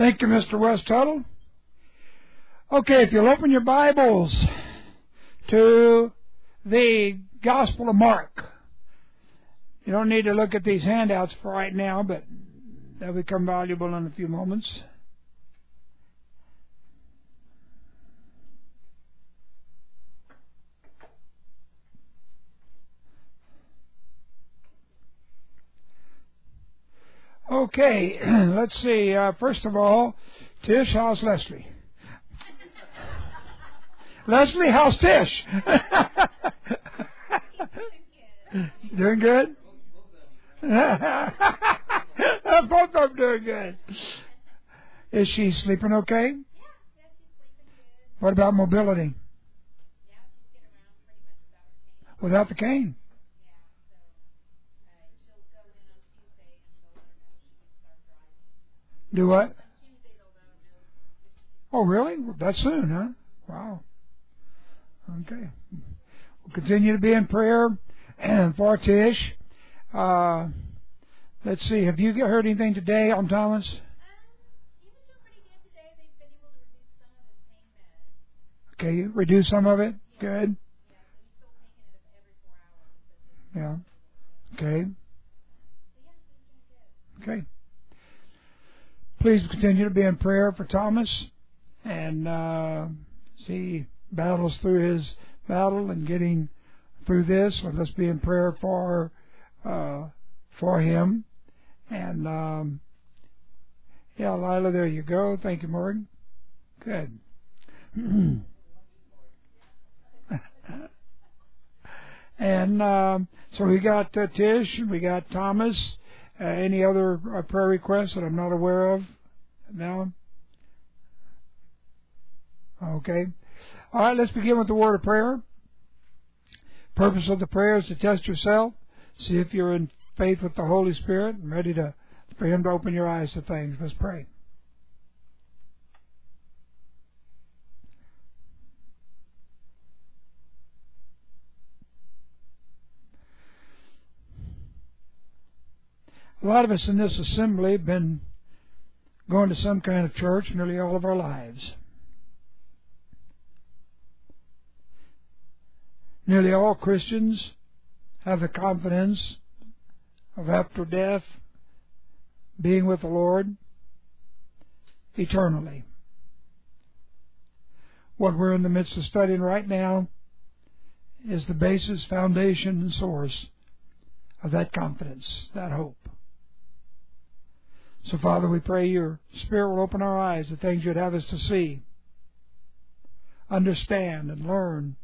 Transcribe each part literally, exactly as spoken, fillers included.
Thank you, Mister West Tuttle. Okay, if you'll open your Bibles to the Gospel of Mark. You don't need to look at these handouts for right now, but they'll become valuable in a few moments. Okay, let's see. Uh, first of all, Tish, how's Leslie? Leslie, how's Tish? Doing good? Both of them doing good. Is she sleeping okay? Yeah, yeah, she's sleeping good. What about mobility? Yeah, she's getting around pretty much without her cane. Without the cane? Yeah, so uh, she'll go in on Tuesday and they'll let her know she can start driving. Do what? On Tuesday they'll let her know if she can. Oh, really? That's soon, huh? Wow. Okay. We'll continue to be in prayer and for Tish. Uh, let's see. Have you heard anything today on Thomas? Um, he was doing pretty good today. They've been able to reduce some of his pain meds. Okay, you reduce some of it? Yeah. Good. Yeah, so he's still taking it every four hours. But Yeah. Okay. so yeah, he's doing good. Okay. Please continue to be in prayer for Thomas and uh, see battles through his battle and getting through this. So let's be in prayer for uh, for him. And um, yeah, Lila, there you go. Thank you, Morgan. Good. And um, so we got uh, Tish, we got Thomas. Uh, any other uh, prayer requests that I'm not aware of now? Okay. All right, let's begin with the word of prayer. Purpose of the prayer is to test yourself, see if you're in faith with the Holy Spirit and ready to for Him to open your eyes to things. Let's pray. A lot of us in this assembly have been going to some kind of church nearly all of our lives. Nearly all Christians have the confidence of after death being with the Lord eternally. What we're in the midst of studying right now is the basis, foundation, and source of that confidence, that hope. So, Father, we pray your Spirit will open our eyes to things you'd have us to see, understand, and learn,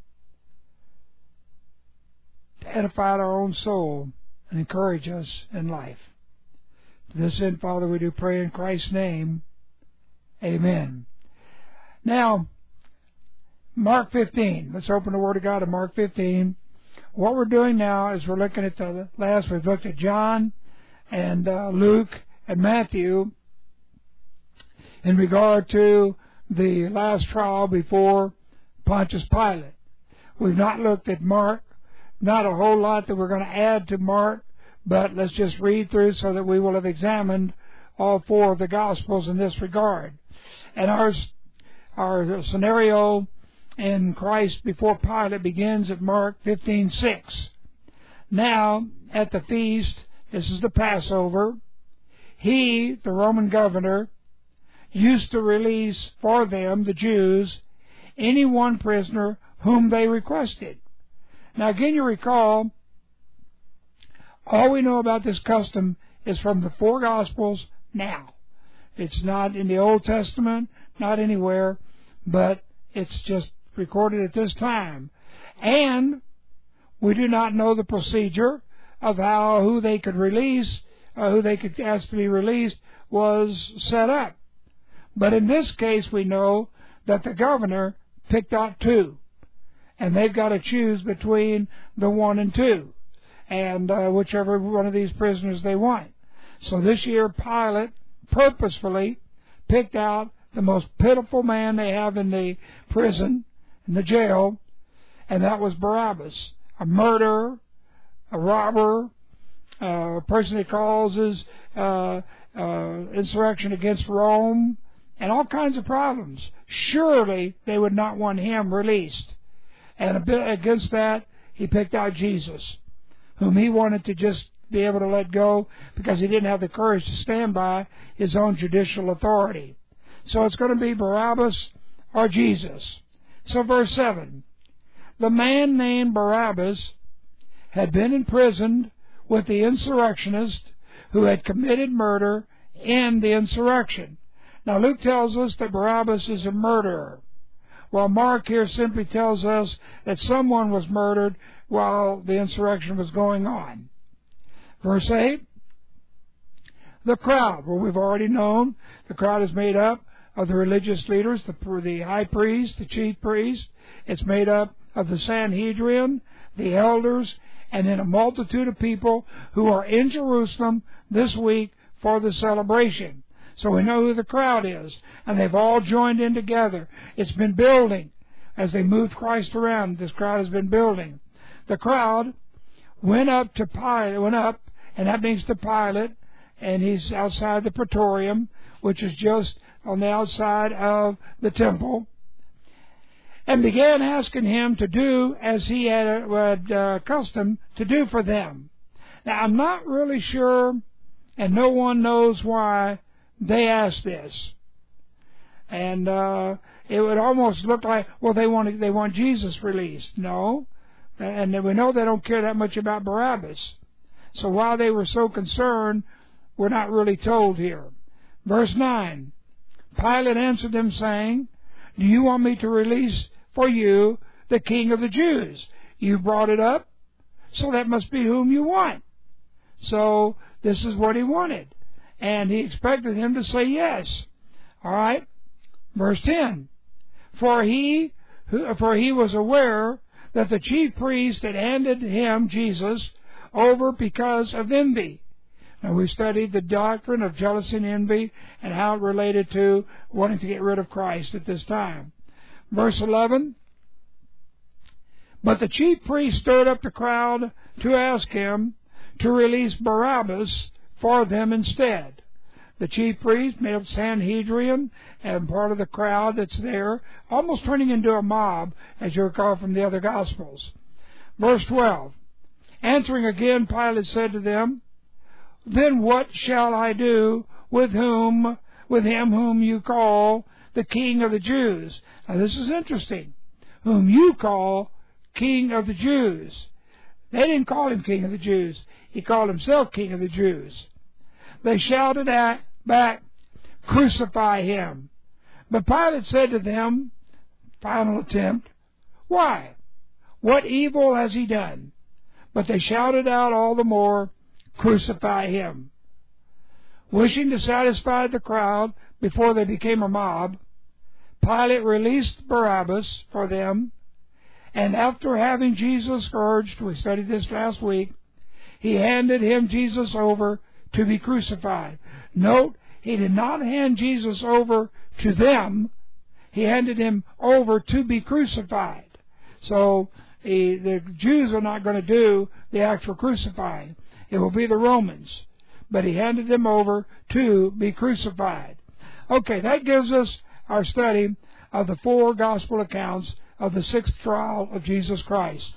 to edify our own soul and encourage us in life. To this end, Father, we do pray in Christ's name. Amen. Now, Mark fifteen. Let's open the Word of God in Mark fifteen. What we're doing now is we're looking at the last, we've looked at John and uh, Luke and Matthew in regard to the last trial before Pontius Pilate. We've not looked at Mark. Not a whole lot that we're going to add to Mark, but let's just read through so that we will have examined all four of the Gospels in this regard. And our, our scenario in Christ before Pilate begins at Mark fifteen six. Now, at the feast, this is the Passover, he, the Roman governor, used to release for them, the Jews, any one prisoner whom they requested. Now, again, you recall, all we know about this custom is from the four Gospels now. It's not in the Old Testament, not anywhere, but it's just recorded at this time. And we do not know the procedure of how, who they could release, uh, who they could ask to be released was set up. But in this case, we know that the governor picked out two. And they've got to choose between the one and two, and uh, whichever one of these prisoners they want. So this year, Pilate purposefully picked out the most pitiful man they have in the prison, in the jail, and that was Barabbas, a murderer, a robber, uh, a person that causes uh, uh, insurrection against Rome, and all kinds of problems. Surely they would not want him released. And a bit against that, he picked out Jesus, whom he wanted to just be able to let go because he didn't have the courage to stand by his own judicial authority. So it's going to be Barabbas or Jesus. So verse seven, the man named Barabbas had been imprisoned with the insurrectionist who had committed murder in the insurrection. Now Luke tells us that Barabbas is a murderer, while Mark here simply tells us that someone was murdered while the insurrection was going on. Verse eight, the crowd. Well, we've already known the crowd is made up of the religious leaders, the, the high priest, the chief priest. It's made up of the Sanhedrin, the elders, and then a multitude of people who are in Jerusalem this week for the celebration. So we know who the crowd is, and they've all joined in together. It's been building as they moved Christ around. This crowd has been building. The crowd went up to Pilate, went up, and that means to Pilate, and he's outside the Praetorium, which is just on the outside of the temple, and began asking him to do as he had, had uh, accustomed to do for them. Now, I'm not really sure, and no one knows why they asked this. And uh, it would almost look like, well, they want they want Jesus released. No, and we know they don't care that much about Barabbas. So why they were so concerned, we're not really told here. Verse nine, Pilate answered them, saying, do you want me to release for you the King of the Jews? You brought it up, so that must be whom you want. So this is what he wanted. And he expected him to say yes. All right. Verse ten. For he, for he was aware that the chief priest had handed him, Jesus, over because of envy. Now, we studied the doctrine of jealousy and envy and how it related to wanting to get rid of Christ at this time. Verse eleven. But the chief priest stirred up the crowd to ask him to release Barabbas for them instead. The chief priest made up Sanhedrin and part of the crowd that's there, almost turning into a mob, as you recall from the other Gospels. Verse twelve. Answering again, Pilate said to them, then what shall I do with whom, with him whom you call the King of the Jews? Now this is interesting. Whom you call King of the Jews. They didn't call him King of the Jews. He called himself King of the Jews. They shouted at, back, crucify him. But Pilate said to them, final attempt, why? What evil has he done? But they shouted out all the more, crucify him. Wishing to satisfy the crowd before they became a mob, Pilate released Barabbas for them, and after having Jesus scourged, we studied this last week, he handed him, Jesus, over to be crucified. Note, he did not hand Jesus over to them. He handed him over to be crucified. So the, the Jews are not going to do the actual crucifying. It will be the Romans. But he handed them over to be crucified. Okay, that gives us our study of the four gospel accounts of the sixth trial of Jesus Christ.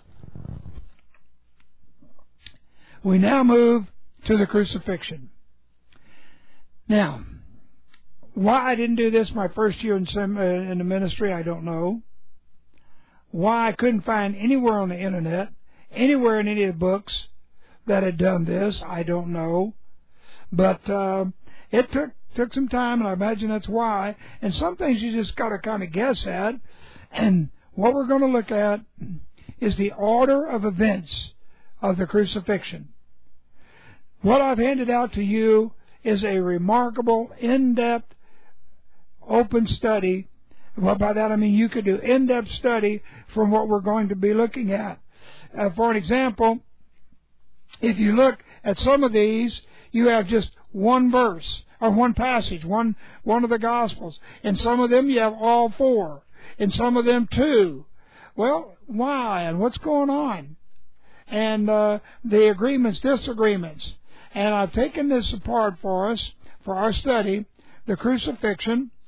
We now move to the crucifixion. Now, why I didn't do this my first year in, sem- uh, in the ministry, I don't know. Why I couldn't find anywhere on the internet, anywhere in any of the books that had done this, I don't know. But uh, it took took some time, and I imagine that's why. And some things you just got to kind of guess at. And what we're going to look at is the order of events of the crucifixion. What I've handed out to you is a remarkable, in-depth, open study. Well, by that I mean you could do in-depth study from what we're going to be looking at. Uh, for an example, if you look at some of these, you have just one verse or one passage, one one of the Gospels. In some of them, you have all four. In some of them, two. Well, why and what's going on? And uh, the agreements, disagreements. And I've taken this apart for us, for our study, the crucifixion,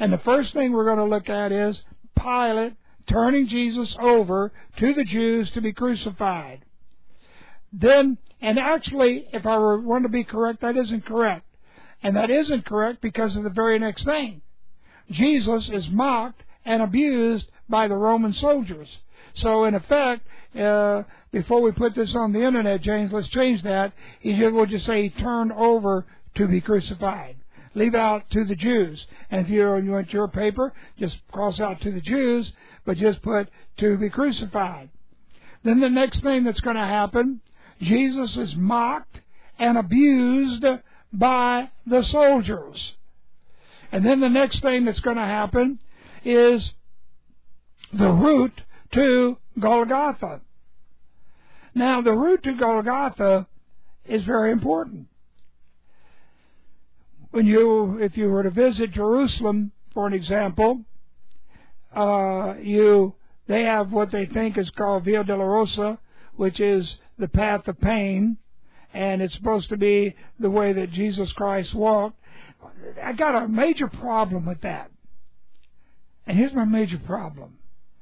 And the first thing we're going to look at is Pilate turning Jesus over to the Jews to be crucified. Then, and actually, if I were want to be correct, that isn't correct. And that isn't correct because of the very next thing. Jesus is mocked and abused by the Roman soldiers. So, in effect, uh, before we put this on the internet, James, let's change that. He just, we'll just say he turned over to be crucified. Leave out to the Jews. And if you, you want your paper, just cross out to the Jews, but just put to be crucified. Then the next thing that's going to happen, Jesus is mocked and abused by the soldiers. And then the next thing that's going to happen is the route to Golgotha. Now, the route to Golgotha is very important. When you, if you were to visit Jerusalem, for an example, uh, you, they have what they think is called Via Dolorosa, which is the path of pain, and it's supposed to be the way that Jesus Christ walked. I got a major problem with that. And here's my major problem.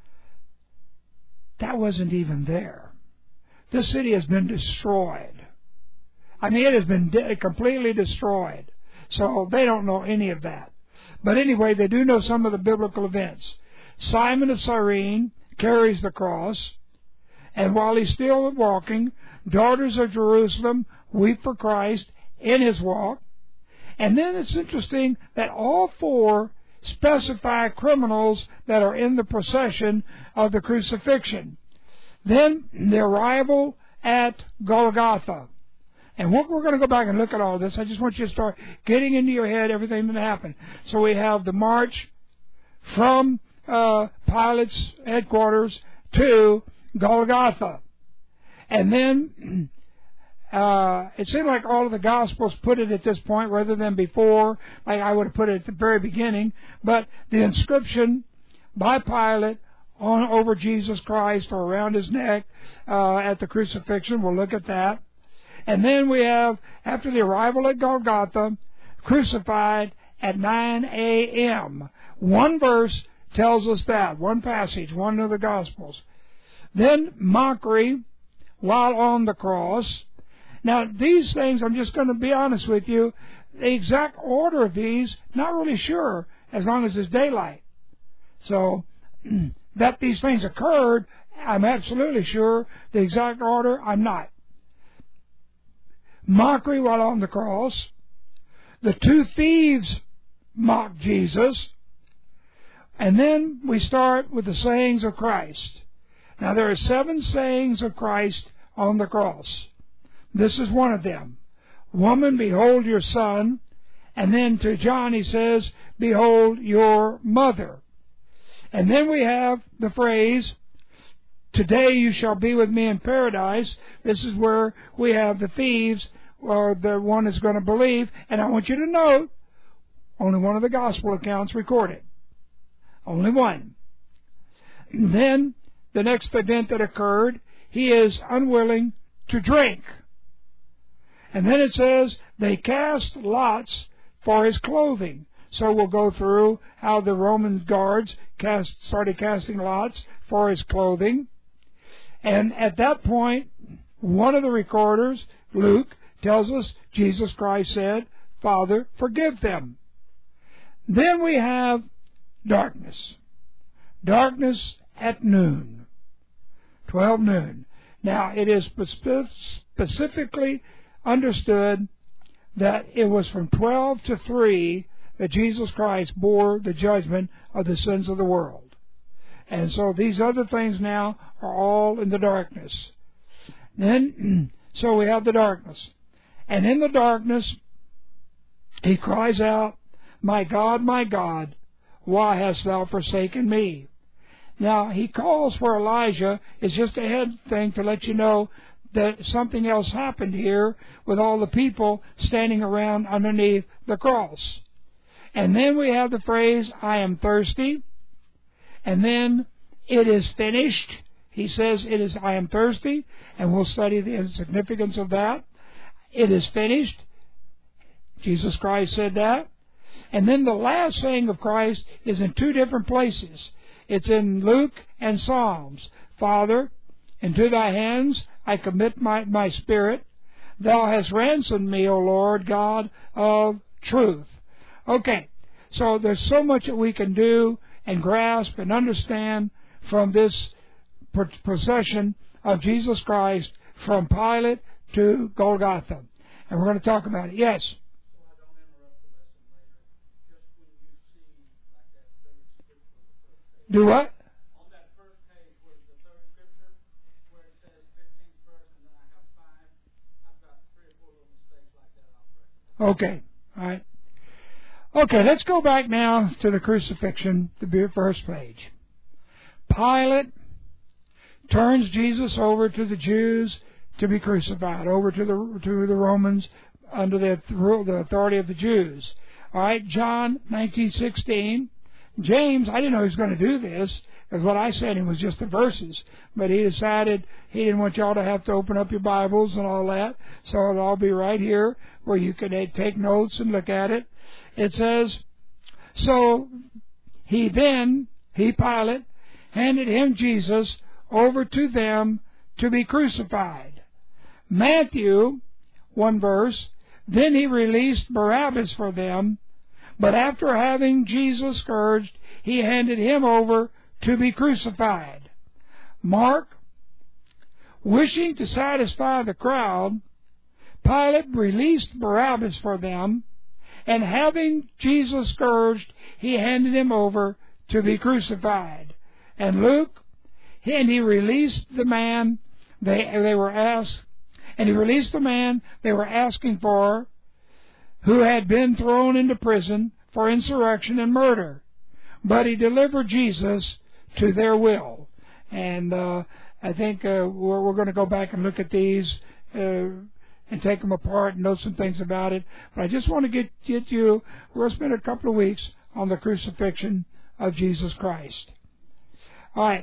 That wasn't even there. This city has been destroyed. I mean, it has been de- completely destroyed. So they don't know any of that. But anyway, they do know some of the biblical events. Simon of Cyrene carries the cross, and while he's still walking, daughters of Jerusalem weep for Christ in his walk. And then it's interesting that all four specify criminals that are in the procession of the crucifixion. Then the arrival at Golgotha. And what we're going to go back and look at all this. I just want you to start getting into your head everything that happened. So we have the march from uh, Pilate's headquarters to Golgotha. And then uh, it seemed like all of the Gospels put it at this point rather than before, like I would have put it at the very beginning. But the inscription by Pilate on over Jesus Christ or around his neck uh, at the crucifixion, we'll look at that. And then we have, after the arrival at Golgotha, crucified at nine a.m. One verse tells us that, one passage, one of the Gospels. Then mockery while on the cross. Now, these things, I'm just going to be honest with you, the exact order of these, not really sure, as long as it's daylight. So, that these things occurred, I'm absolutely sure. The exact order, I'm not. Mockery while on the cross. The two thieves mock Jesus. And then we start with the sayings of Christ. Now there are seven sayings of Christ on the cross. This is one of them. Woman, behold your son. And then to John he says, behold your mother. And then we have the phrase, today you shall be with me in paradise. This is where we have the thieves, or the one is going to believe. And I want you to note, only one of the gospel accounts recorded. Only one. And then, the next event that occurred, he is unwilling to drink. And then it says, they cast lots for his clothing. So we'll go through how the Roman guards cast, started casting lots for his clothing. And at that point, one of the recorders, Luke, tells us Jesus Christ said, Father, forgive them. Then we have darkness. Darkness at noon. twelve noon. Now, it is specifically understood that it was from twelve to three that Jesus Christ bore the judgment of the sins of the world. And so these other things now are all in the darkness. Then, so we have the darkness. And in the darkness, he cries out, my God, my God, why hast thou forsaken me? Now, he calls for Elijah. It's just a head thing to let you know that something else happened here with all the people standing around underneath the cross. And then we have the phrase, I am thirsty. And then, it is finished. He says, it is, I am thirsty. And we'll study the significance of that. It is finished. Jesus Christ said that. And then the last saying of Christ is in two different places. It's in Luke and Psalms. Father, into thy hands I commit my, my spirit. Thou hast ransomed me, O Lord God of truth. Okay, so there's so much that we can do and grasp and understand from this procession of Jesus Christ from Pilate to Golgotha. And we're going to talk about it. Yes? So I don't interrupt the lesson later. Just when you see like that third scripture on the first page. Do what? On that first page where the third scripture, where it says fifteenth verse, and then I have five, I've got three or four little mistakes like that. I'll correct it. Okay. All right. Okay, let's go back now to the crucifixion, the first page. Pilate turns Jesus over to the Jews to be crucified, over to the to the Romans under the, the authority of the Jews. All right, John nineteen sixteen. James, I didn't know he was going to do this, because what I said him was just the verses. But he decided he didn't want y'all to have to open up your Bibles and all that, so it'll all be right here where you can take notes and look at it. It says, so he then, he Pilate, handed him Jesus over to them to be crucified. Matthew, one verse, then he released Barabbas for them, but after having Jesus scourged, he handed him over to be crucified. Mark, wishing to satisfy the crowd, Pilate released Barabbas for them, and having Jesus scourged, he handed him over to be crucified. And Luke, and he released the man they they were asked, and he released the man they were asking for, who had been thrown into prison for insurrection and murder. But he delivered Jesus to their will. And uh, I think uh, we're, we're going to go back and look at these uh, and take them apart and know some things about it. But I just want to get, get you, we're going to spend a couple of weeks on the crucifixion of Jesus Christ. All right.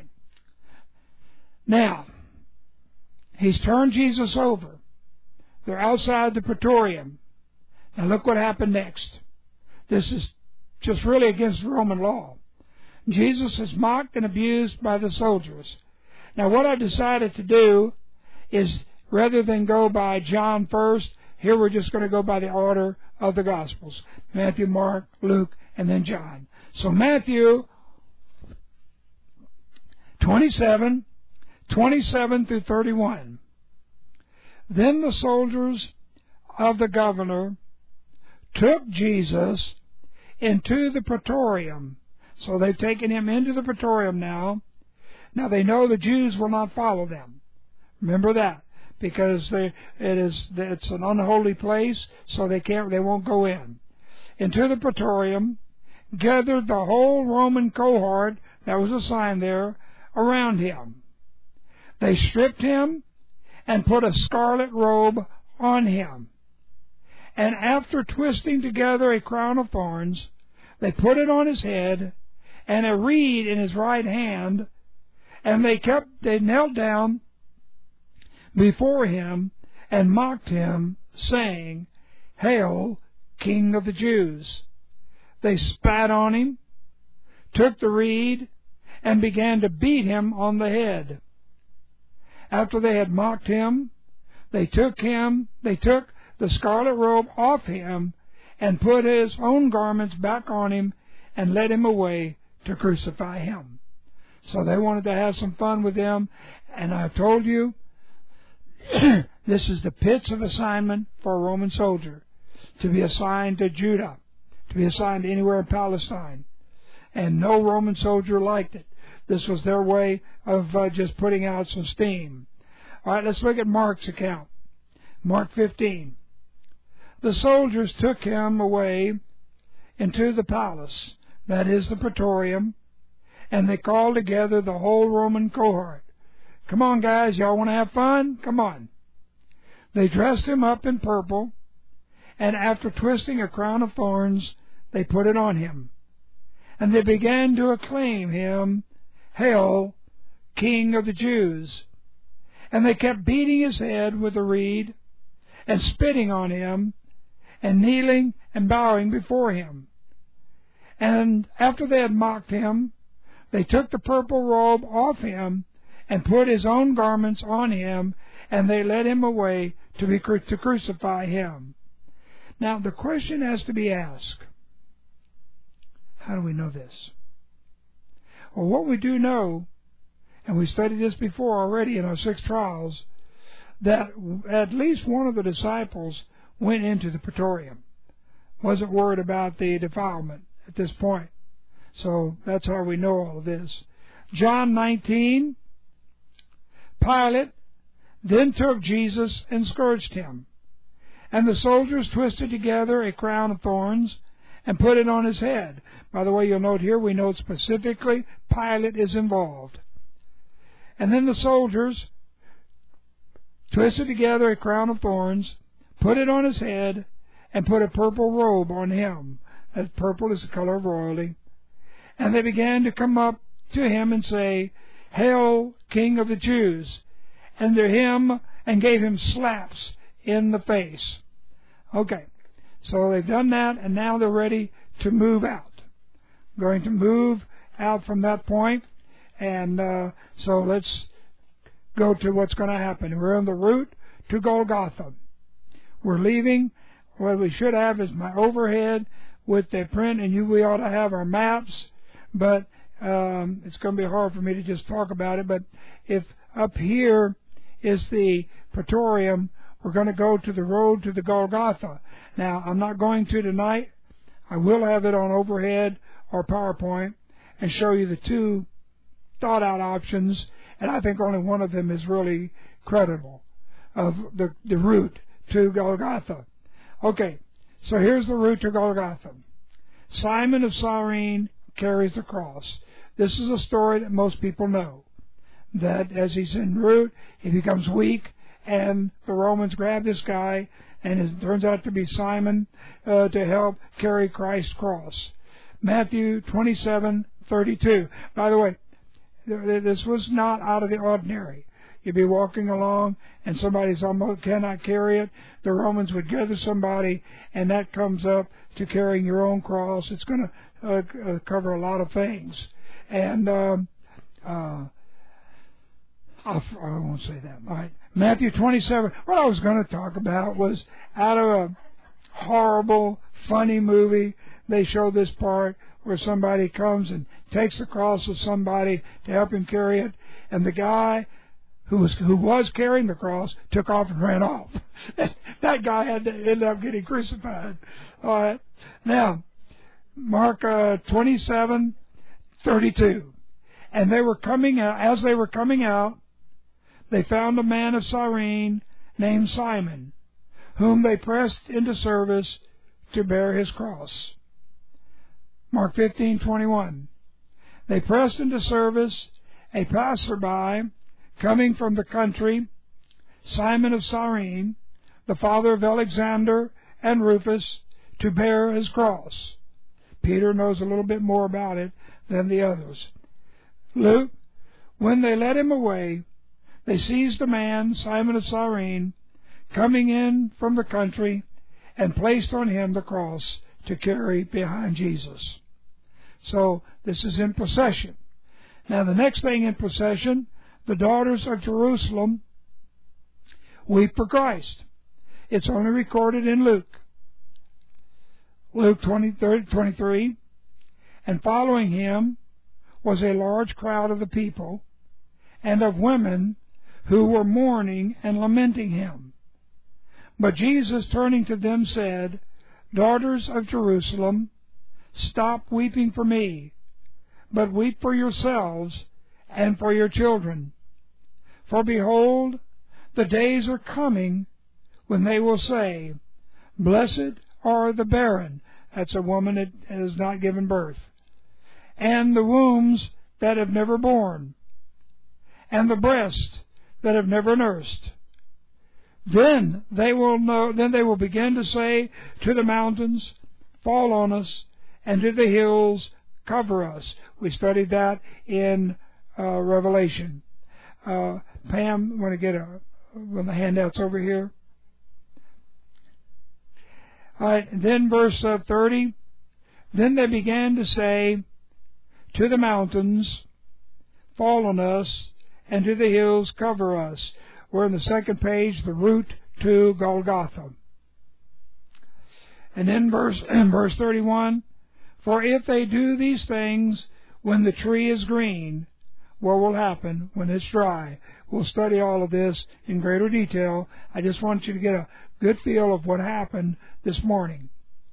Now, he's turned Jesus over. They're outside the Praetorium. Now look what happened next. This is just really against Roman law. Jesus is mocked and abused by the soldiers. Now what I decided to do is, rather than go by John first, here we're just going to go by the order of the Gospels. Matthew, Mark, Luke, and then John. So Matthew twenty-seven, twenty-seven through thirty-one. Then the soldiers of the governor took Jesus into the Praetorium. So they've taken him into the Praetorium now. Now they know the Jews will not follow them. Remember that, because they, it is it's an unholy place, so they can't they won't go in. Into the Praetorium, gathered the whole Roman cohort that was assigned there around him. They stripped him and put a scarlet robe on him. And after twisting together a crown of thorns, they put it on his head and a reed in his right hand, and they kept they knelt down before him and mocked him, saying, "Hail, King of the Jews!" They spat on him, took the reed, and began to beat him on the head. After they had mocked him, they took him, they took the scarlet robe off him, and put his own garments back on him, and led him away to crucify him. So they wanted to have some fun with him, and I've told you, this is the pits of assignment for a Roman soldier, to be assigned to Judah, to be assigned anywhere in Palestine. And no Roman soldier liked it. This was their way of uh, just putting out some steam. All right, let's look at Mark's account. Mark fifteen. The soldiers took him away into the palace, that is the Praetorium, and they called together the whole Roman cohort. Come on, guys, y'all want to have fun? Come on. They dressed him up in purple, and after twisting a crown of thorns, they put it on him. And they began to acclaim him, "Hail, King of the Jews!" And they kept beating his head with a reed, and spitting on him, and kneeling and bowing before him. And after they had mocked him, they took the purple robe off him and put his own garments on him, and they led him away to be to crucify him. Now the question has to be asked, how do we know this? Well, what we do know, and we studied this before already in our six trials, that at least one of the disciples went into the praetorium. Wasn't worried about the defilement at this point. So that's how we know all of this. John nineteen, Pilate then took Jesus and scourged him. And the soldiers twisted together a crown of thorns and put it on his head. By the way, you'll note here, we note specifically Pilate is involved. And then the soldiers twisted together a crown of thorns, put it on his head, and put a purple robe on him. That purple is the color of royalty. And they began to come up to him and say, "Hail, King of the Jews!" And to him, and gave him slaps in the face. Okay, so they've done that, and now they're ready to move out. Going to move out from that point, and uh, so let's go to what's going to happen. We're on the route to Golgotha. We're leaving. What we should have is my overhead with the print, and you, we ought to have our maps, but um, it's going to be hard for me to just talk about it. But if up here is the Praetorium, we're going to go to the road to the Golgotha. Now, I'm not going to tonight. I will have it on overhead or PowerPoint and show you the two thought-out options, and I think only one of them is really credible, of the, the route to Golgotha. Okay, so here's the route to Golgotha. Simon of Cyrene carries the cross. This is a story that most people know, that as he's en route, he becomes weak, and the Romans grab this guy, and it turns out to be Simon uh, to help carry Christ's cross. Matthew twenty-seven thirty-two. By the way, this was not out of the ordinary. You'd be walking along, and somebody's almost cannot carry it. The Romans would gather somebody, and that comes up to carrying your own cross. It's going to uh, uh, cover a lot of things. And um, uh, I'll, I won't say that. All right. Matthew twenty-seven. What I was going to talk about was out of a horrible, funny movie. They show this part where somebody comes and takes the cross of somebody to help him carry it, and the guy who was who was carrying the cross took off and ran off. That guy had to end up getting crucified. All right. Now, Mark uh, twenty-seven thirty-two. And they were coming out. As they were coming out, they found a man of Cyrene named Simon, whom they pressed into service to bear his cross. Mark fifteen twenty-one. They pressed into service a passerby coming from the country, Simon of Cyrene, the father of Alexander and Rufus, to bear his cross. Peter knows a little bit more about it than the others. Luke, when they led him away, they seized a man, Simon of Cyrene, coming in from the country, and placed on him the cross to carry behind Jesus. So this is in procession. Now the next thing in procession, the daughters of Jerusalem weep for Christ. It's only recorded in Luke. Luke twenty, twenty-three. And following him was a large crowd of the people and of women who were mourning and lamenting him. But Jesus, turning to them, said, "Daughters of Jerusalem, stop weeping for me, but weep for yourselves and for your children. For behold, the days are coming when they will say, Blessed are the barren," that's a woman that has not given birth, "and the wombs that have never borne, and the breasts that have never nursed. Then they will know. Then they will begin to say to the mountains, Fall on us, and to the hills, cover us." We studied that in uh, Revelation. Uh, Pam, want to get a, one of the handouts over here? All right, and then verse uh, thirty. Then they began to say to the mountains, fall on us, and to the hills, cover us. We're on the second page, the route to Golgotha. And then verse, in verse thirty-one, for if they do these things when the tree is green, what will happen when it's dry? We'll study all of this in greater detail. I just want you to get a good feel of what happened this morning.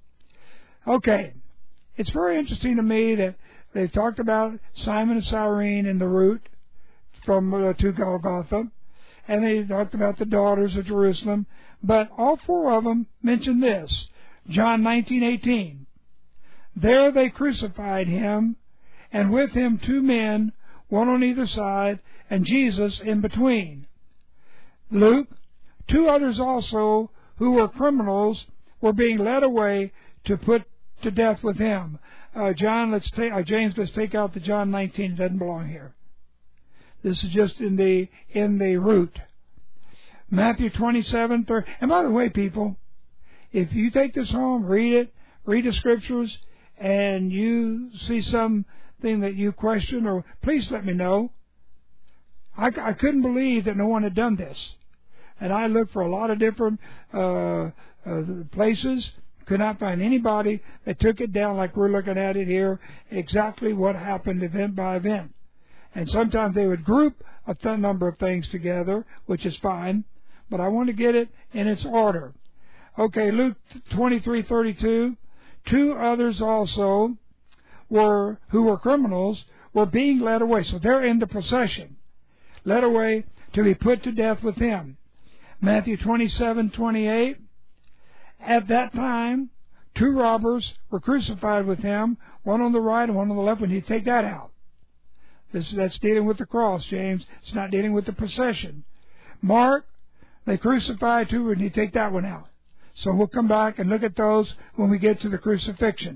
Okay, it's very interesting to me that they've talked about Simon of Cyrene and the route from uh, to Golgotha, and they talked about the daughters of Jerusalem, but all four of them mention this. John nineteen eighteen. There they crucified him, and with him two men, one on either side, and Jesus in between. Luke, two others also, who were criminals, were being led away to put to death with him. Uh, John, let's take uh, James. Let's take out the John nineteen. It doesn't belong here. This is just in the in the route. Matthew twenty-seven, thirty. And by the way, people, if you take this home, read it, read the scriptures, and you see something that you question, or please let me know. I, I couldn't believe that no one had done this. And I looked for a lot of different uh, uh, places, could not find anybody that took it down like we're looking at it here, exactly what happened event by event. And sometimes they would group a th- number of things together, which is fine, but I want to get it in its order. Okay, Luke twenty-three thirty-two, two others also were who were criminals were being led away. So they're in the procession, led away to be put to death with him. Matthew twenty-seven twenty-eight. At that time, two robbers were crucified with him, one on the right and one on the left. We need to take that out. This, that's dealing with the cross, James. It's not dealing with the procession. Mark, they crucified two. We need to take that one out. So we'll come back and look at those when we get to the crucifixion.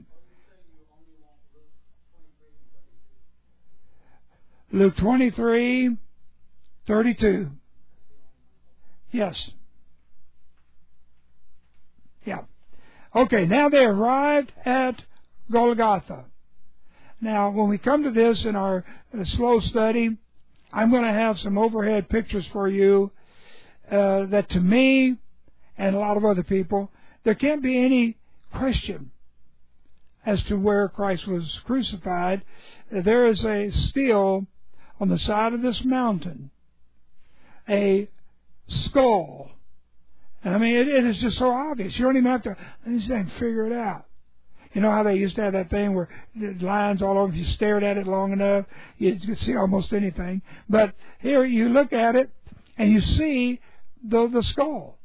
Luke twenty-three thirty-two. Yes. Yeah. Okay, now they arrived at Golgotha. Now, when we come to this in our uh, slow study, I'm going to have some overhead pictures for you uh, that to me and a lot of other people, there can't be any question as to where Christ was crucified. There is a still on the side of this mountain, a skull. And I mean, it, it is just so obvious. You don't even have to just figure it out. You know how they used to have that thing where the lines all over, if you stared at it long enough, you could see almost anything. But here you look at it, and you see the, the skull.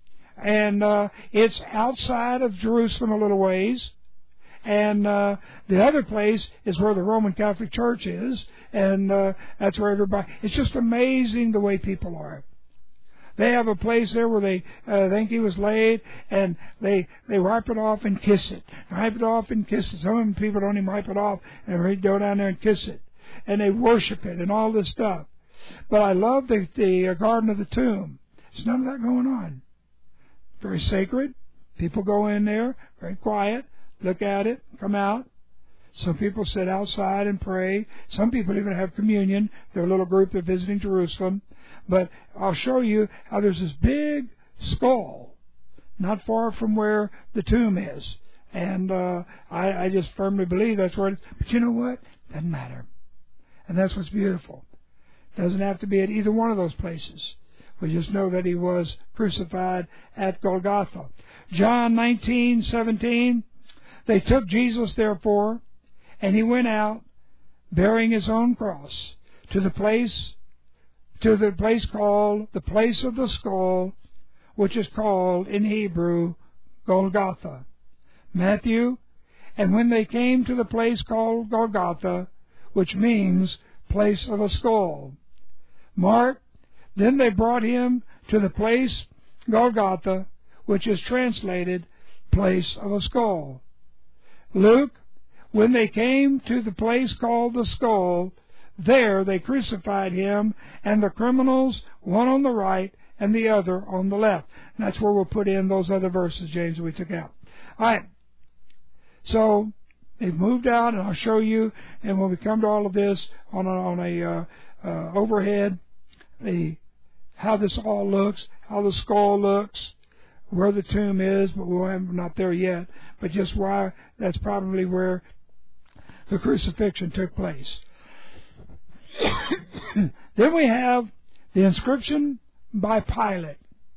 And uh, it's outside of Jerusalem a little ways. And uh, the other place is where the Roman Catholic Church is. And uh, that's where everybody... It's just amazing the way people are. They have a place there where they uh, think he was laid, and they they wipe it off and kiss it. Wipe it off and kiss it. Some of them people don't even wipe it off, and they go down there and kiss it. And they worship it and all this stuff. But I love the, the Garden of the Tomb. There's none of that going on. Very sacred. People go in there, very quiet, look at it, come out. Some people sit outside and pray. Some people even have communion. They're a little group that's visiting Jerusalem. But I'll show you how there's this big skull not far from where the tomb is. And uh, I, I just firmly believe that's where it is. But you know what? Doesn't matter. And that's what's beautiful. Doesn't have to be at either one of those places. We just know that he was crucified at Golgotha. John nineteen seventeen. They took Jesus, therefore, and he went out, bearing his own cross, to the place, to the place called the place of the skull, which is called in Hebrew Golgotha. Matthew, and when they came to the place called Golgotha, which means place of a skull. Mark, then they brought him to the place Golgotha, which is translated place of a skull. Luke, when they came to the place called the skull, there they crucified him and the criminals, one on the right and the other on the left. And that's where we'll put in those other verses, James, that we took out. All right. So they've moved out, and I'll show you. And when we come to all of this on a, on a uh, uh, overhead, the how this all looks, how the skull looks, where the tomb is, but we're not there yet. But just why that's probably where the crucifixion took place. Then we have the inscription by Pilate.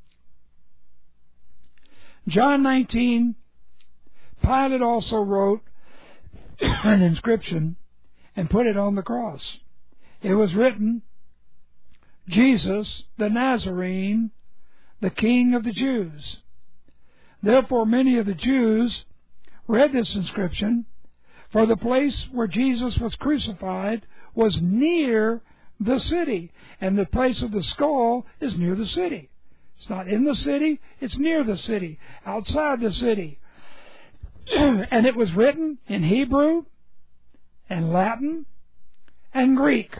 John nineteen, Pilate also wrote an inscription and put it on the cross. It was written, Jesus the Nazarene, the King of the Jews. Therefore many of the Jews read this inscription, for the place where Jesus was crucified was near the city, and the place of the skull is near the city. It's not in the city, it's near the city, outside the city. And it was written in Hebrew and Latin and Greek.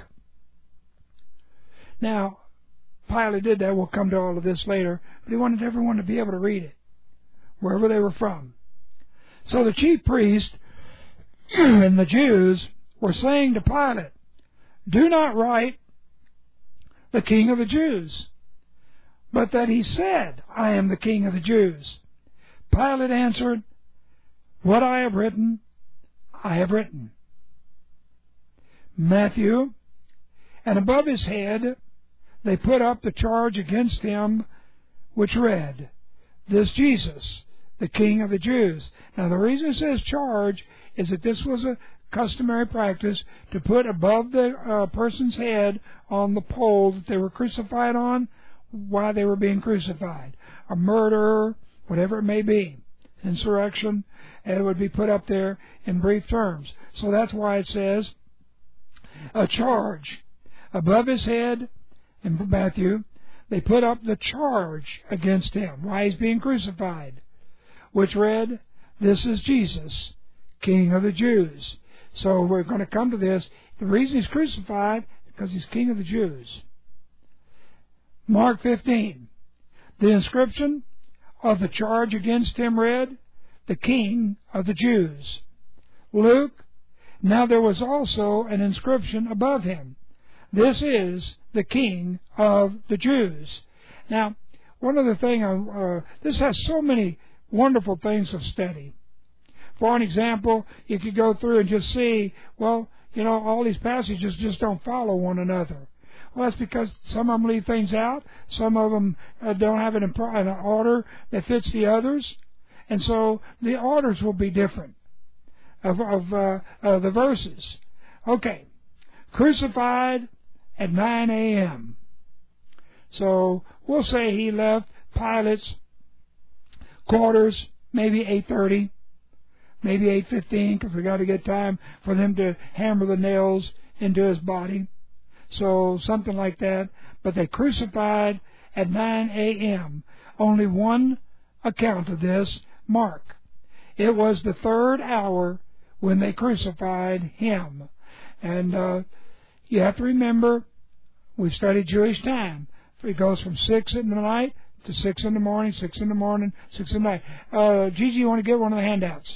Now, Pilate did that. We'll come to all of this later. But he wanted everyone to be able to read it, wherever they were from. So the chief priest and the Jews were saying to Pilate, do not write the King of the Jews, but that he said, I am the King of the Jews. Pilate answered, what I have written, I have written. Matthew, and above his head they put up the charge against him, which read, this Jesus, the King of the Jews. Now the reason it says charge is that this was a customary practice to put above the uh, person's head on the pole that they were crucified on while they were being crucified. A murderer, whatever it may be, insurrection, and it would be put up there in brief terms. So that's why it says a charge. Above his head, in Matthew, they put up the charge against him while he's being crucified, which read, this is Jesus, King of the Jews. So we're going to come to this. The reason he's crucified is because he's King of the Jews. Mark fifteen. The inscription of the charge against him read, the King of the Jews. Luke, now there was also an inscription above him. This is the King of the Jews. Now, one other thing, uh, this has so many wonderful things to study. For an example, you could go through and just see, well, you know, all these passages just don't follow one another. Well, that's because some of them leave things out. Some of them uh, don't have it in an order that fits the others. And so the orders will be different of, of uh, uh, the verses. Okay, crucified at nine a.m. So we'll say he left Pilate's quarters maybe eight thirty, maybe eight fifteen, because we got to get time for them to hammer the nails into his body. So something like that. But they crucified at nine a.m. Only one account of this, Mark. It was the third hour when they crucified him. And uh, you have to remember, we studied Jewish time. It goes from six in the night to six in the morning, six in the morning, six in the night. Uh, Gigi, you want to get one of the handouts?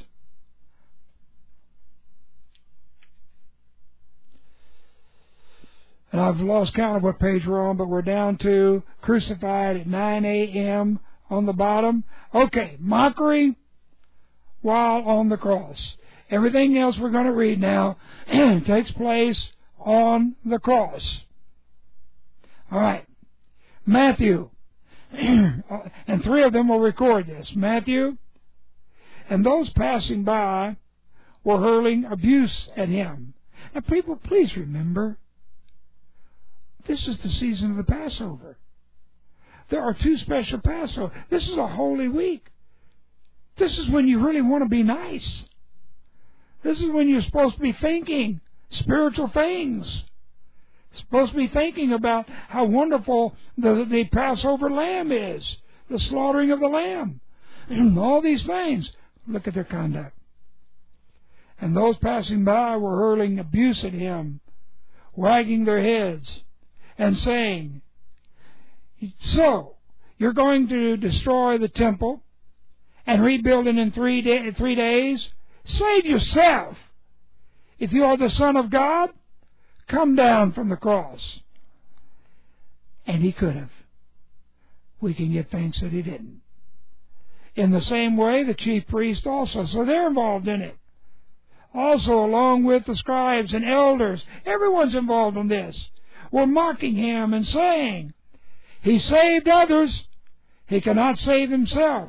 And I've lost count of what page we're on, but we're down to crucified at nine a.m. on the bottom. Okay, mockery while on the cross. Everything else we're going to read now takes place on the cross. All right. Matthew. And three of them will record this. Matthew. And those passing by were hurling abuse at him. Now, people, please remember, this is the season of the Passover. There are two special Passover. This is a holy week. This is when you really want to be nice. This is when you're supposed to be thinking spiritual things. Supposed to be thinking about how wonderful the, the Passover lamb is, the slaughtering of the lamb, all these things. Look at their conduct. And those passing by were hurling abuse at him, wagging their heads, and saying, so, you're going to destroy the temple and rebuild it in three, day, three days? Save yourself. If you are the Son of God, come down from the cross. And he could have. We can get thanks that he didn't. In the same way, the chief priest also. So they're involved in it. Also, along with the scribes and elders, everyone's involved in this. We're mocking him and saying, he saved others, he cannot save himself.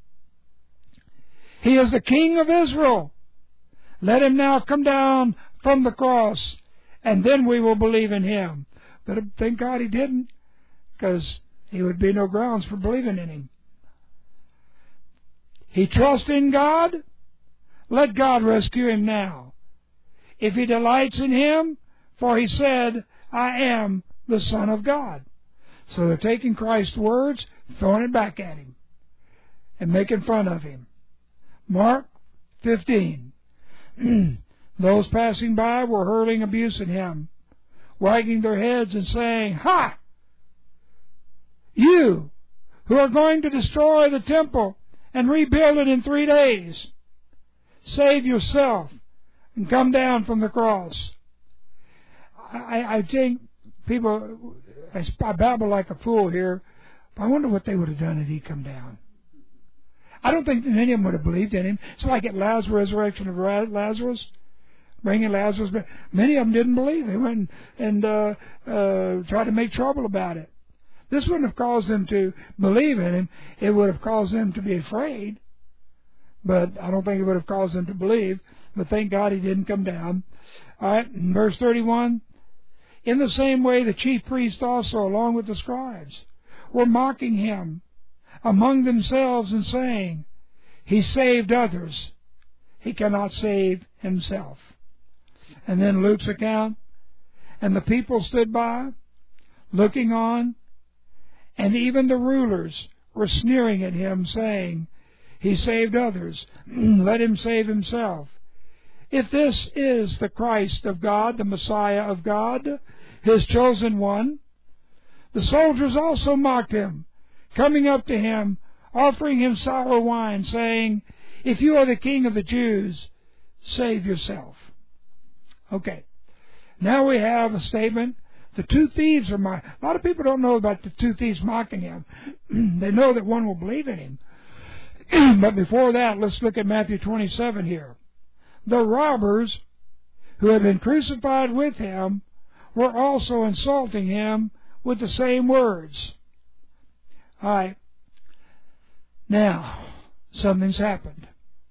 He is the King of Israel. Let him now come down from the cross, and then we will believe in him. But thank God he didn't, because there would be no grounds for believing in him. He trusts in God. Let God rescue him now. If he delights in him, for he said, I am the Son of God. So they're taking Christ's words, throwing it back at him, and making fun of him. Mark fifteen. Those passing by were hurling abuse at him, wagging their heads and saying, Ha! You who are going to destroy the temple and rebuild it in three days, save yourself and come down from the cross. I, I think people, I, I babble like a fool here, but I wonder what they would have done if he'd come down. I don't think that any of them would have believed in him. It's like at Lazarus, resurrection of Lazarus, bringing Lazarus back. Many of them didn't believe. They went and, and uh, uh, tried to make trouble about it. This wouldn't have caused them to believe in him. It would have caused them to be afraid. But I don't think it would have caused them to believe. But thank God he didn't come down. All right, in verse thirty-one. In the same way, the chief priests also, along with the scribes, were mocking him among themselves and saying, he saved others, he cannot save himself. And then Luke's account, and the people stood by, looking on, and even the rulers were sneering at him, saying, he saved others, let him save himself. If this is the Christ of God, the Messiah of God, his chosen one. The soldiers also mocked him, coming up to him, offering him sour wine, saying, if you are the King of the Jews, save yourself. Okay, now we have a statement. The two thieves are mocked. A lot of people don't know about the two thieves mocking him. They know that one will believe in him. But before that, let's look at Matthew twenty-seven here. The robbers who had been crucified with him were also insulting him with the same words. All right. Now, something's happened.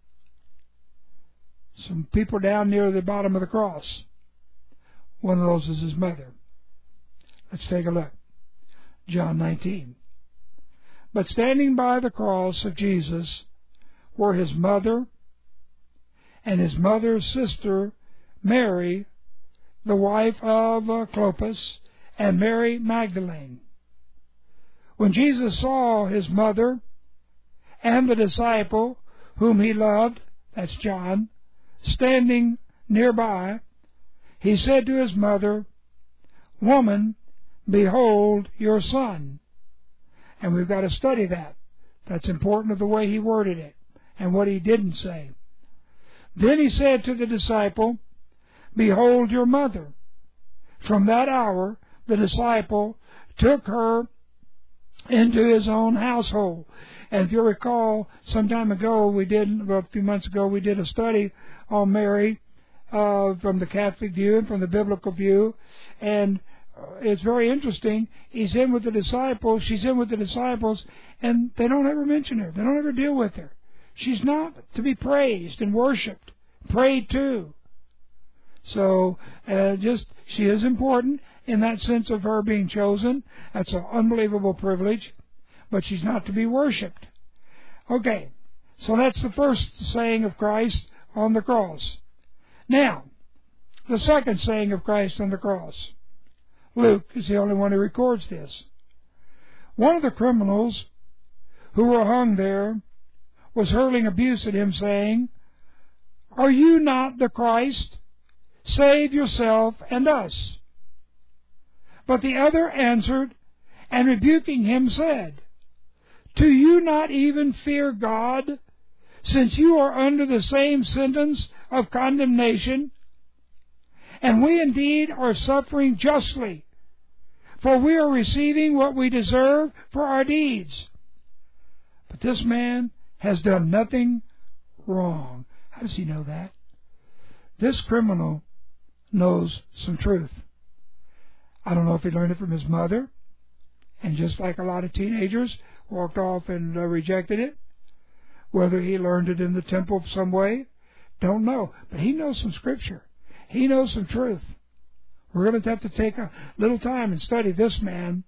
Some people down near the bottom of the cross. One of those is his mother. Let's take a look. John nineteen. But standing by the cross of Jesus were his mother and his mother's sister, Mary, the wife of uh, Clopas, and Mary Magdalene. When Jesus saw his mother and the disciple whom he loved, that's John, standing nearby, he said to his mother, Woman, behold your son. And we've got to study that. That's important of the way he worded it and what he didn't say. Then he said to the disciple, Behold your mother. From that hour, the disciple took her into his own household. And if you recall, some time ago, we did, well, a few months ago, we did a study on Mary uh, from the Catholic view and from the biblical view. And it's very interesting. He's in with the disciples, she's in with the disciples, and they don't ever mention her. They don't ever deal with her. She's not to be praised and worshipped, prayed to. So, uh, just, she is important in that sense of her being chosen. That's an unbelievable privilege, but she's not to be worshipped. Okay, so that's the first saying of Christ on the cross. Now, the second saying of Christ on the cross. Luke is the only one who records this. One of the criminals who were hung there was hurling abuse at him, saying, Are you not the Christ? Save yourself and us. But the other answered, and rebuking him said, Do you not even fear God, since you are under the same sentence of condemnation, and we indeed are suffering justly, for we are receiving what we deserve for our deeds. But this man has done nothing wrong. How does he know that? This criminal knows some truth. I don't know if he learned it from his mother, and just like a lot of teenagers, walked off and uh, rejected it. Whether he learned it in the temple some way, don't know. But he knows some Scripture. He knows some truth. We're going to have to take a little time and study this man.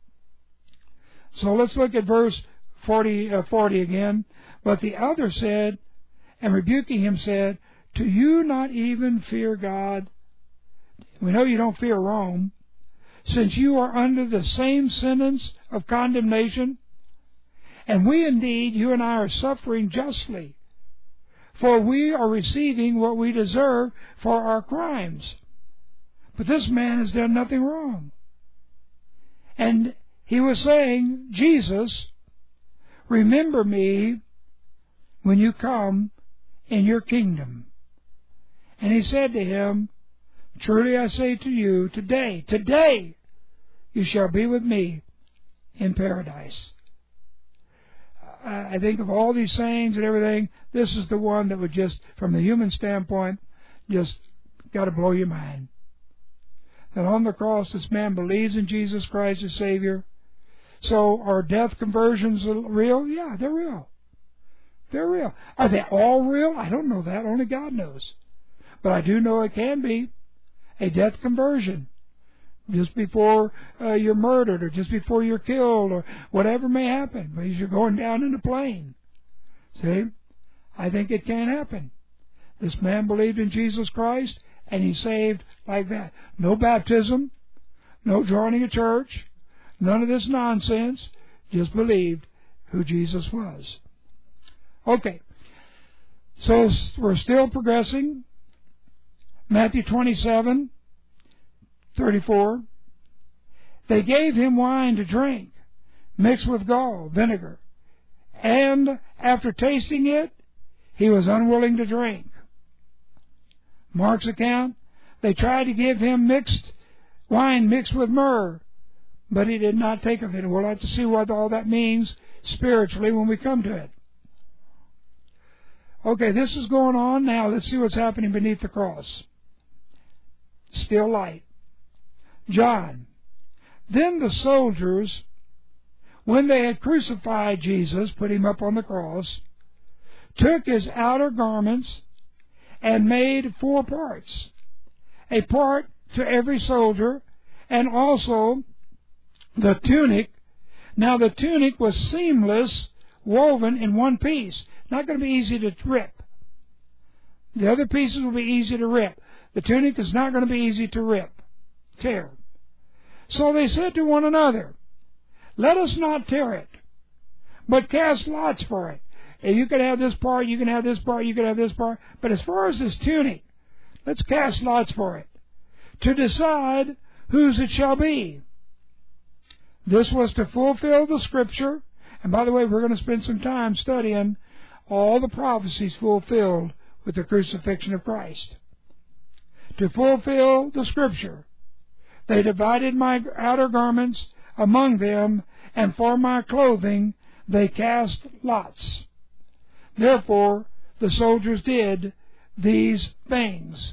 So let's look at verse forty, uh, forty again. But the other said, and rebuking him said, do you not even fear God? We know you don't fear Rome, since you are under the same sentence of condemnation. And we indeed, you and I, are suffering justly, for we are receiving what we deserve for our crimes. But this man has done nothing wrong. And he was saying, Jesus, remember me when you come in your kingdom. And he said to him, truly I say to you, today, today, you shall be with me in paradise. I think of all these sayings and everything, this is the one that would just, from the human standpoint, just got to blow your mind. That on the cross, this man believes in Jesus Christ as Savior. So are death conversions real? Yeah, they're real. They're real. Are they all real? I don't know that. Only God knows. But I do know it can be a death conversion. Just before uh, you're murdered, or just before you're killed, or whatever may happen, as you're going down in a plane. See? I think it can happen. This man believed in Jesus Christ, and he's saved like that. No baptism, no joining a church, none of this nonsense. Just believed who Jesus was. Okay. So we're still progressing. Matthew twenty-seven. thirty-four. They gave him wine to drink, mixed with gall, vinegar, and after tasting it, he was unwilling to drink. Mark's account, they tried to give him mixed wine mixed with myrrh, but he did not take of it. We'll have to see what all that means spiritually when we come to it. Okay, this is going on now. Let's see what's happening beneath the cross. Still light. John. Then the soldiers, when they had crucified Jesus, put him up on the cross, took his outer garments and made four parts, a part to every soldier, and also the tunic. Now the tunic was seamless, woven in one piece. Not going to be easy to rip. The other pieces will be easy to rip. The tunic is not going to be easy to rip, tear. So they said to one another, let us not tear it, but cast lots for it. And you can have this part, you can have this part, you can have this part. But as far as this tunic, let's cast lots for it, to decide whose it shall be. This was to fulfill the Scripture. And by the way, we're going to spend some time studying all the prophecies fulfilled with the crucifixion of Christ. To fulfill the Scripture, they divided my outer garments among them, and for my clothing they cast lots. Therefore the soldiers did these things.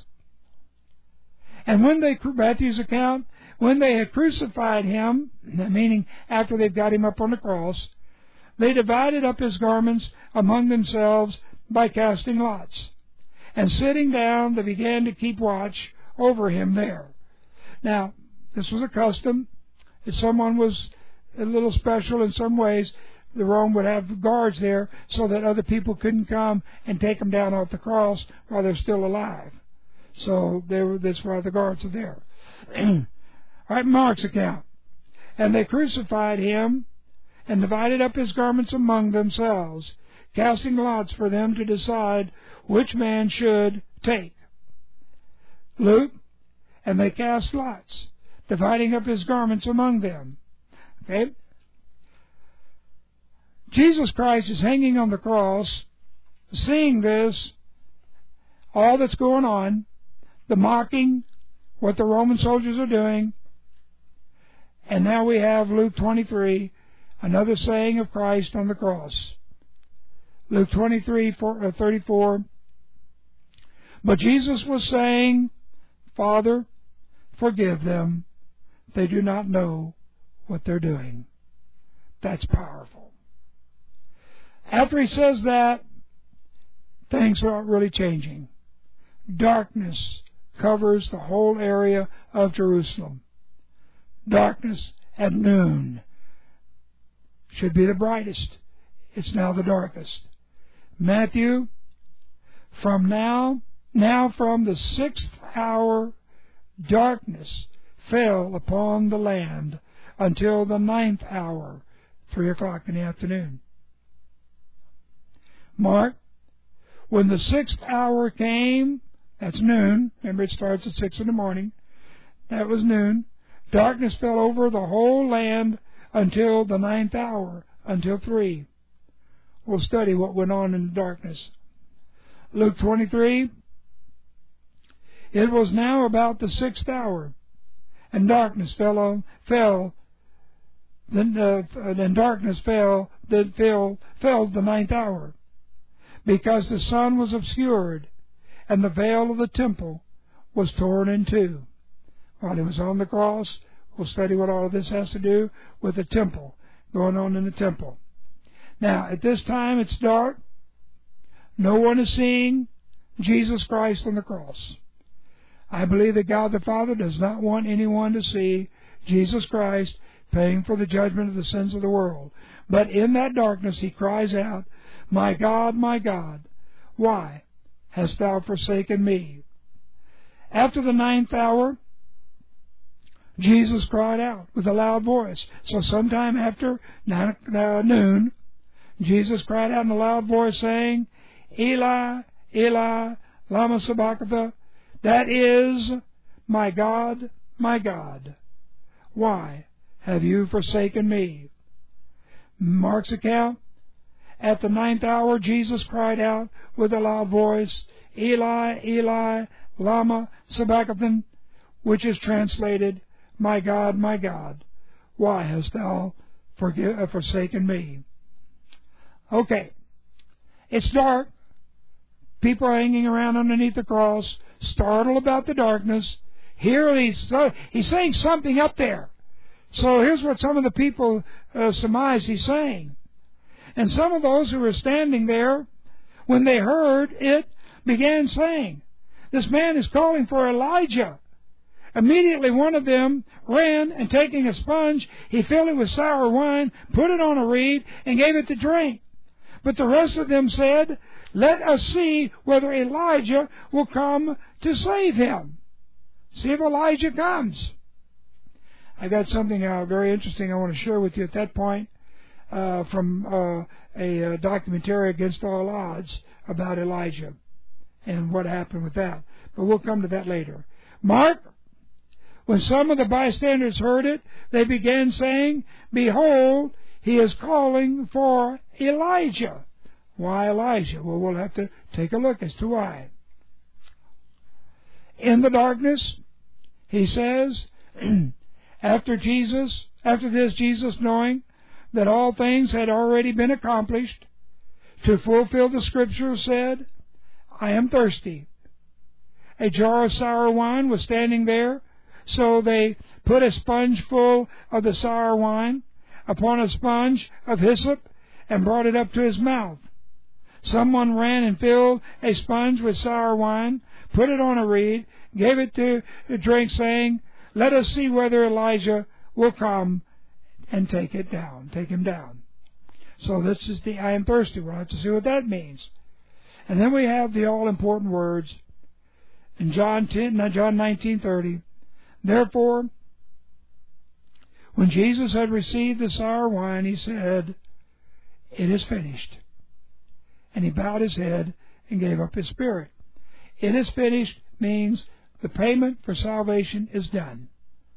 And when they, Matthew's account, when they had crucified him, meaning after they've got him up on the cross, they divided up his garments among themselves by casting lots. And sitting down, they began to keep watch over him there. Now, this was a custom. If someone was a little special in some ways, the Rome would have guards there so that other people couldn't come and take them down off the cross while they're still alive. So they were, that's why the guards are there. All right, Mark's account. And they crucified him and divided up his garments among themselves, casting lots for them to decide which man should take. Luke, and they cast lots, dividing up his garments among them. Okay? Jesus Christ is hanging on the cross, seeing this, all that's going on, the mocking, what the Roman soldiers are doing, and now we have Luke twenty-three, another saying of Christ on the cross. Luke twenty-three, thirty-four. But Jesus was saying, Father, forgive them. They do not know what they're doing. That's powerful. After he says that, things are really changing. Darkness covers the whole area of Jerusalem. Darkness at noon should be the brightest. It's now the darkest. Matthew, from now, now from the sixth hour, darkness fell upon the land until the ninth hour, three o'clock in the afternoon. Mark, when the sixth hour came, that's noon. Remember, it starts at six in the morning. That was noon. Darkness fell over the whole land until the ninth hour, until three. We'll study what went on in the darkness. Luke twenty-three. It was now about the sixth hour, and darkness fell on fell. Then, uh, then darkness fell. Then fell fell the ninth hour, because the sun was obscured, and the veil of the temple was torn in two. While he was on the cross, we'll study what all of this has to do with the temple, going on in the temple. Now, at this time, it's dark. No one is seeing Jesus Christ on the cross. I believe that God the Father does not want anyone to see Jesus Christ paying for the judgment of the sins of the world. But in that darkness, he cries out, My God, my God, why hast thou forsaken me? After the ninth hour, Jesus cried out with a loud voice. So sometime after nine, uh, noon, Jesus cried out in a loud voice, saying, Eli, Eli, lama sabachthani, that is, my God, my God, why have you forsaken me? Mark's account, at the ninth hour, Jesus cried out with a loud voice, Eli, Eli, lama sabachthani, which is translated, My God, my God, why hast thou forg- forsaken me? Okay, it's dark. People are hanging around underneath the cross, startled about the darkness. Here he's, uh, he's saying something up there. So here's what some of the people uh, surmise he's saying. And some of those who were standing there, when they heard it, began saying, This man is calling for Elijah. Immediately one of them ran, and taking a sponge, he filled it with sour wine, put it on a reed, and gave it to drink. But the rest of them said, Let us see whether Elijah will come to save him. See if Elijah comes. I got something uh, very interesting I want to share with you at that point uh, from uh, a uh, documentary Against All Odds about Elijah and what happened with that. But we'll come to that later. Mark, when some of the bystanders heard it, they began saying, Behold, he is calling for Elijah. Why Elijah? Well, we'll have to take a look as to why. In the darkness, he says, after Jesus, after this, Jesus, knowing that all things had already been accomplished, to fulfill the Scripture, said, I am thirsty. A jar of sour wine was standing there, so they put a sponge full of the sour wine upon a sponge of hyssop and brought it up to his mouth. Someone ran and filled a sponge with sour wine, put it on a reed, gave it to drink, saying, Let us see whether Elijah will come and take it down, take him down. So this is the I am thirsty. We'll have to see what that means. And then we have the all-important words in John ten, John nineteen thirty. Therefore, when Jesus had received the sour wine, he said, It is finished. And he bowed his head and gave up his spirit. It is finished means the payment for salvation is done.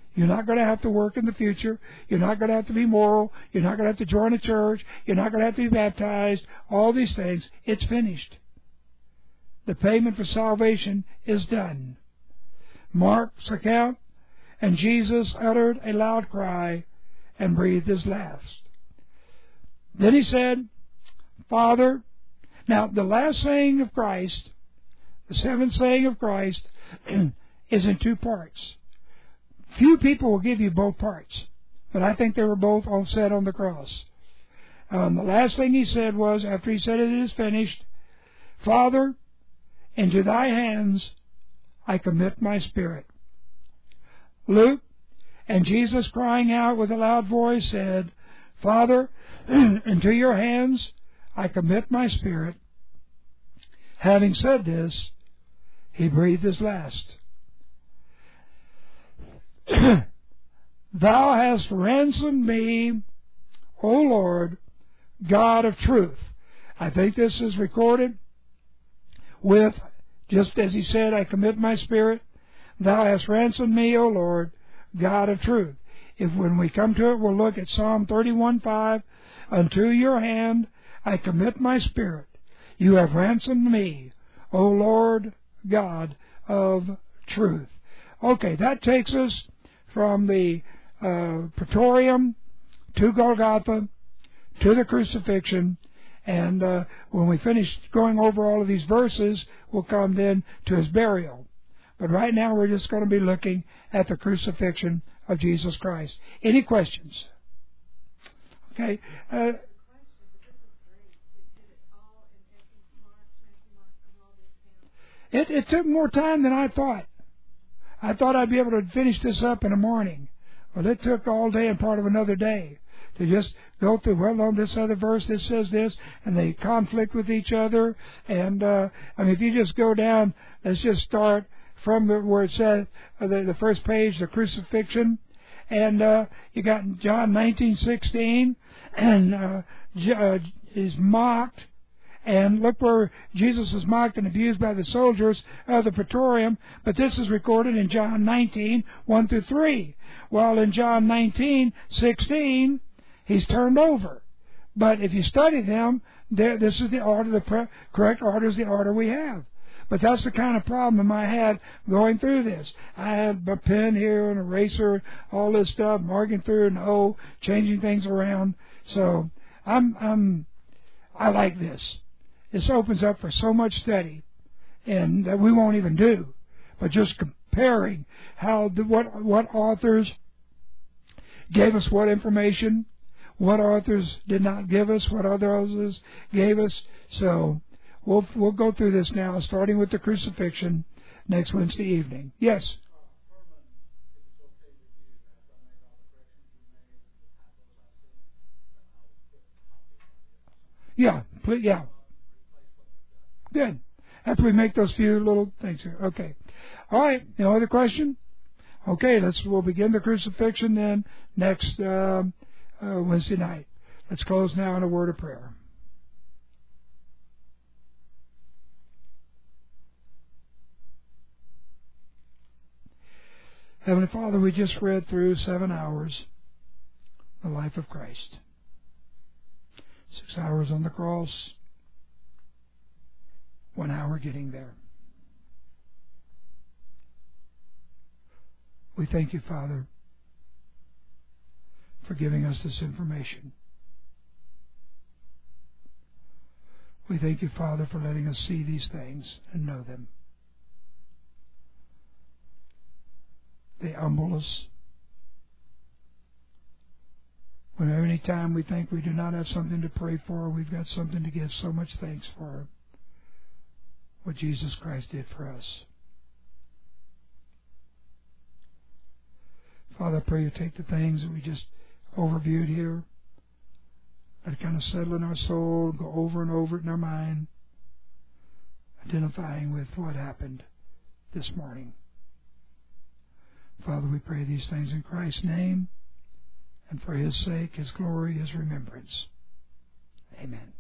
You're not going to have to work in the future. You're not going to have to be moral. You're not going to have to join a church. You're not going to have to be baptized. All these things. It's finished. The payment for salvation is done. Mark's account, and Jesus uttered a loud cry and breathed his last. Then he said, Father, now the last saying of Christ, the seventh saying of Christ, is in two parts. Few people will give you both parts, but I think they were both all said on the cross. Um, the last thing he said was, after he said it is finished, Father, into thy hands I commit my spirit. Luke, and Jesus crying out with a loud voice said, Father, into your hands I commit my spirit. Having said this, he breathed his last. Thou hast ransomed me, O Lord, God of truth. I think this is recorded with, just as he said, I commit my spirit. Thou hast ransomed me, O Lord, God of truth. If when we come to it, we'll look at Psalm thirty-one five. Unto your hand I commit my spirit. You have ransomed me, O Lord, God of truth. Okay, that takes us from the uh, Praetorium to Golgotha to the crucifixion, and uh, when we finish going over all of these verses, we'll come then to his burial. But right now we're just going to be looking at the crucifixion of Jesus Christ. Any questions? Okay. Uh, it, it took more time than I thought. I thought I'd be able to finish this up in the morning. Well, it took all day and part of another day to just go through, well, on this other verse, this says this, and they conflict with each other. And, uh, I mean, if you just go down, let's just start from the, where it says, uh, the, the first page, the crucifixion. And uh, you got John nineteen sixteen, and uh, uh, is mocked. And look where Jesus is mocked and abused by the soldiers of the Praetorium. But this is recorded in John nineteen, one through three. While in John nineteen, sixteen, he's turned over. But if you study them, this is the order, the pre- correct order is the order we have. But that's the kind of problem I had going through this. I had a pen here, an eraser, all this stuff, marking through and oh, changing things around. So I'm, I'm, I like this. This opens up for so much study, and that we won't even do. But just comparing how the, what what authors gave us what information, what authors did not give us, what other authors gave us. So we'll we'll go through this now, starting with the crucifixion next Wednesday evening. Yes. Yeah. Please, yeah. Good. After we make those few little things here. Okay. All right. No other question? Okay. Let's. We'll begin the crucifixion then next um, uh, Wednesday night. Let's close now in a word of prayer. Heavenly Father, we just read through seven hours the life of Christ. Six hours on the cross. One hour getting there. We thank you, Father, for giving us this information. We thank you, Father, for letting us see these things and know them. They humble us. Whenever any time we think we do not have something to pray for, we've got something to give so much thanks for. What Jesus Christ did for us. Father, I pray you take the things that we just overviewed here, let it kind of settle in our soul, go over and over it in our mind, identifying with what happened this morning. Father, we pray these things in Christ's name, and for His sake, His glory, His remembrance. Amen.